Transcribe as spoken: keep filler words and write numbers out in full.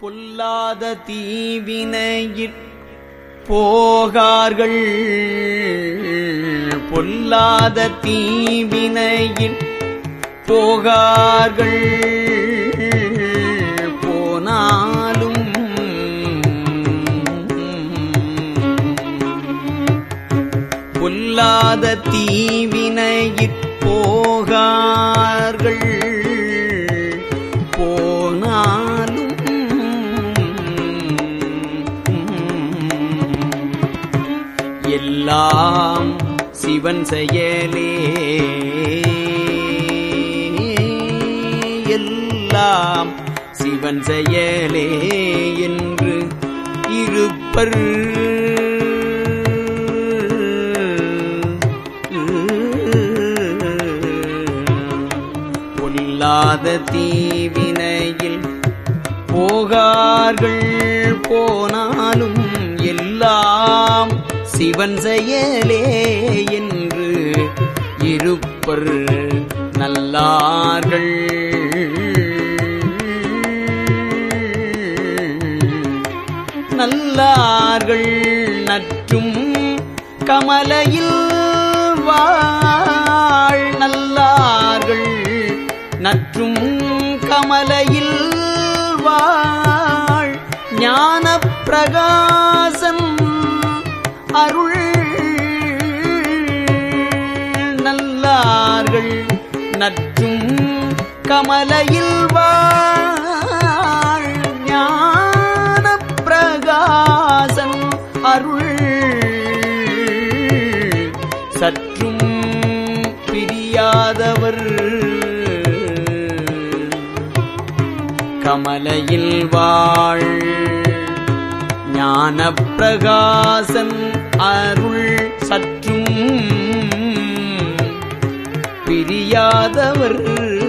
பொல்லாத தீவினையிற் போகார்கள் பொல்லாத தீவினையிற் போகார்கள் போனாலும் பொல்லாத தீவினையிற் போகார்கள் போனாலும் எல்லாம் சிவன் செயலே எல்லாம் சிவன் செயலே என்று இருப்பர் பொல்லாத தீவினையில் போகார்கள் போனாலும் எல்லாம் சிவன் செயலே என்று இருப்பர் நல்லார்கள் நல்லார்கள் நற்றும் கமலையில் வாழ் நல்லார்கள் நற்றும் கமலையில் வாழ் ஞான பிரகாசம் அருள் நல்லார்கள் நற்றும் கமலையில் வாழ் ஞான பிரகாசம் அருள் சற்றும் பிரியாதவர் கமலையில் வாழ் ஞான பிரகாசன் அருள் சற்றும் பிரியாதவர்